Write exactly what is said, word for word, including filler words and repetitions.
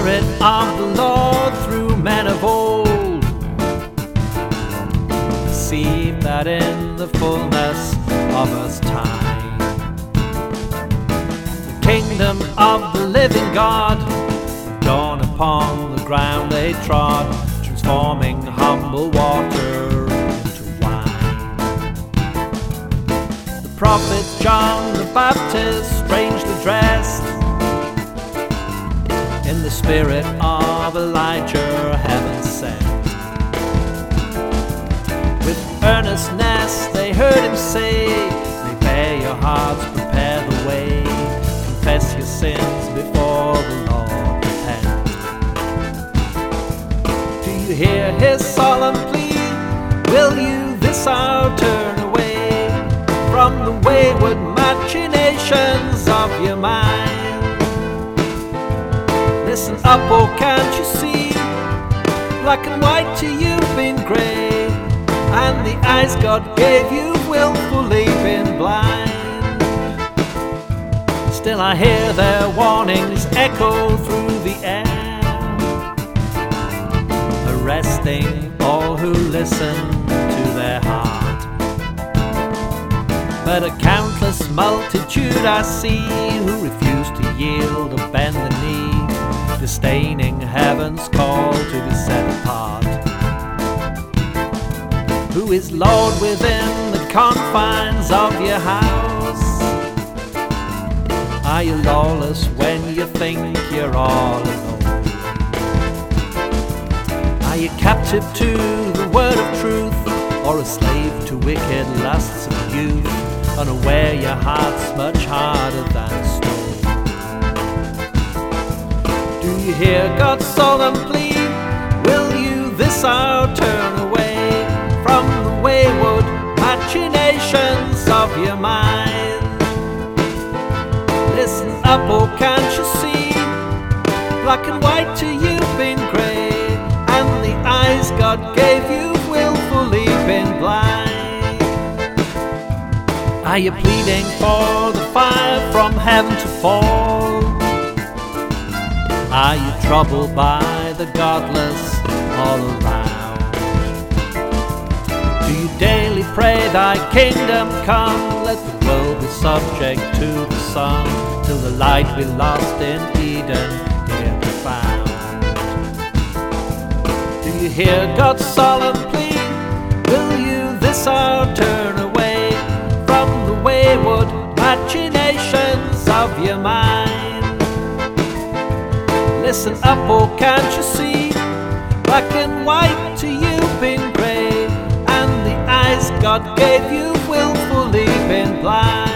Spirit of the Lord through men of old. Perceive that in the fullness of His time, the kingdom of the living God dawn upon the ground they trod, transforming humble water into wine. The prophet John the Baptist, strangely dressed in the spirit of Elijah, heaven sent. With earnestness they heard him say, prepare your hearts, prepare the way, confess your sins before the Lord, repent. Do you hear his solemn plea? Will you this hour turn away from the wayward machinations of your mind? Listen up, oh can't you see? Black and white to you been grey, and the eyes God gave you willfully been blind. Still I hear their warnings echo through the air, arresting all who listen to their heart. But a countless multitude I see who refuse to yield or bend the knee, disdaining heaven's call to be set apart. Who is Lord within the confines of your house? Are you lawless when you think you're all alone? Are you captive to the word of truth, or a slave to wicked lusts of youth, unaware your heart's much harder than stone? Do you hear God's solemn plea? Will you this hour turn away from the wayward machinations of your mind? Listen up, oh can't you see? Black and white to you been grey, and the eyes God gave you willfully been blind. Are you pleading for the fire from heaven to fall? Are you troubled by the godless all around? Do you daily pray thy kingdom come? Let the world be subject to the sun, till the light we lost in Eden here be found. Do you hear God's solemn plea? Will you this hour turn away from the wayward machinations of your mind? Listen up, oh can't you see? Black and white to you been grey, and the eyes God gave you willfully been blind.